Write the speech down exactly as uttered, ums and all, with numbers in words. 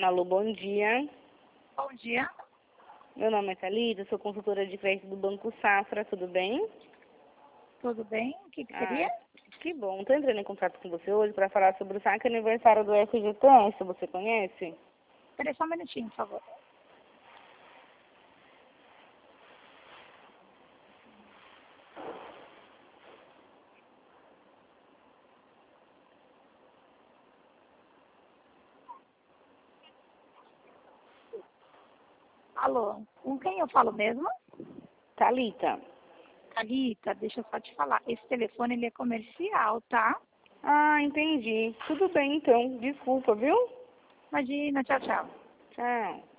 Alô, bom dia. Bom dia. Meu nome é Thalita, sou consultora de crédito do Banco Safra, tudo bem? Tudo bem? O que, que Ah, seria? que bom. Estou entrando em contato com você hoje para falar sobre o saque aniversário do F G T S, você conhece? Espera só um minutinho, por favor. Alô, com quem eu falo mesmo? Thalita. Thalita, deixa eu só te falar. Esse telefone ele é comercial, tá? Ah, entendi. Tudo bem então. Desculpa, viu? Imagina, tchau, tchau. Tchau.